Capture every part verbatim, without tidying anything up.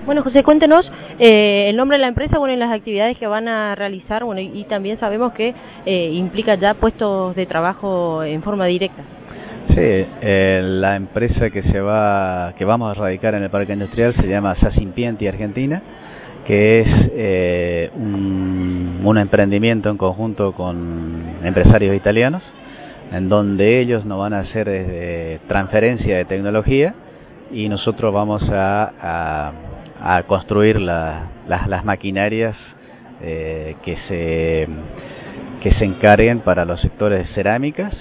Bueno, José, cuéntenos eh, el nombre de la empresa, bueno, y las actividades que van a realizar, bueno, y, y también sabemos que eh, implica ya puestos de trabajo en forma directa. Sí, eh, la empresa que se va, que vamos a radicar en el parque industrial se llama Sacimpienti Argentina, que es eh, un, un emprendimiento en conjunto con empresarios italianos, en donde ellos nos van a hacer eh, transferencia de tecnología y nosotros vamos a, a, a construir la, las, las maquinarias eh, que se que se encarguen para los sectores de cerámicas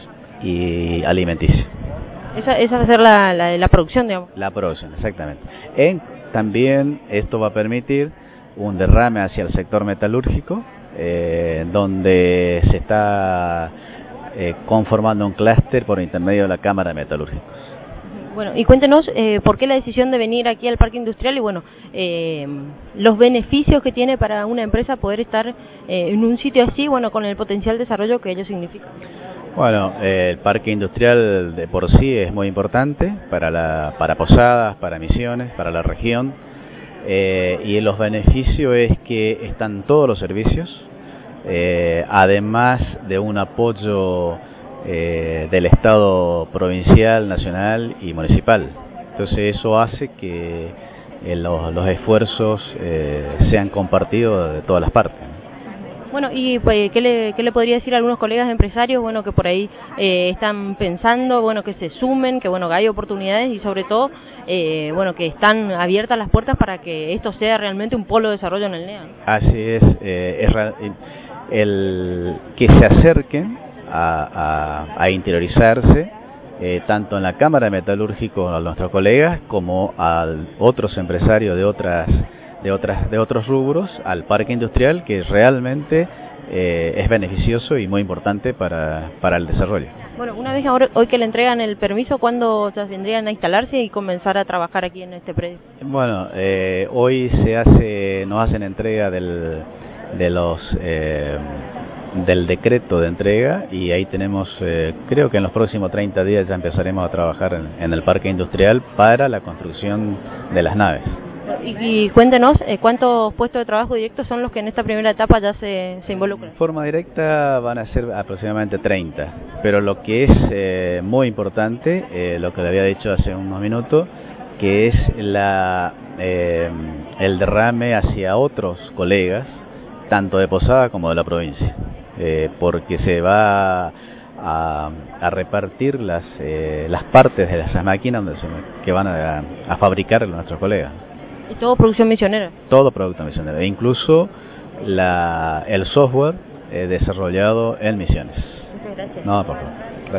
y alimenticio. Esa, esa va a ser la, la, la producción, digamos. La producción, exactamente. En, también esto va a permitir un derrame hacia el sector metalúrgico, eh, donde se está eh, conformando un clúster por intermedio de la Cámara de Metalúrgicos. Bueno, y cuéntenos eh, por qué la decisión de venir aquí al Parque Industrial y, bueno, eh, los beneficios que tiene para una empresa poder estar eh, en un sitio así, bueno, con el potencial desarrollo que ello significa. Bueno, eh, el Parque Industrial de por sí es muy importante para, la, para Posadas, para Misiones, para la región, eh, y los beneficios es que están todos los servicios, eh, además de un apoyo eh, del Estado provincial, nacional y municipal. Entonces eso hace que eh, los, los esfuerzos eh, sean compartidos de todas las partes. Bueno, y pues, ¿qué le, qué le podría decir a algunos colegas empresarios, bueno, que por ahí eh, están pensando, bueno, que se sumen, que bueno, que hay oportunidades y sobre todo, eh, bueno, que están abiertas las puertas para que esto sea realmente un polo de desarrollo en el N E A? Así es, eh, es el que se acerquen a, a, a interiorizarse eh, tanto en la Cámara de Metalúrgicos a nuestros colegas como a otros empresarios de otras de otras de otros rubros al parque industrial, que realmente eh, es beneficioso y muy importante para, para el desarrollo. Bueno, una vez ahora, hoy que le entregan el permiso, ¿cuándo ya vendrían a instalarse y comenzar a trabajar aquí en este predio? Bueno, eh, hoy se hace nos hacen entrega del de los eh, del decreto de entrega y ahí tenemos, eh, creo que en los próximos treinta días ya empezaremos a trabajar en, en el parque industrial para la construcción de las naves. Y, y cuéntenos, eh, ¿cuántos puestos de trabajo directos son los que en esta primera etapa ya se, se involucran? De forma directa van a ser aproximadamente treinta, pero lo que es eh, muy importante, eh, lo que le había dicho hace unos minutos, que es la eh, el derrame hacia otros colegas, tanto de Posada como de la provincia, eh, porque se va a, a repartir las eh, las partes de esas máquinas donde se, que van a, a fabricar nuestros colegas. ¿Y todo producción misionera? Todo producto misionero, e incluso la, el software eh, desarrollado en Misiones. Muchas gracias. No, por favor.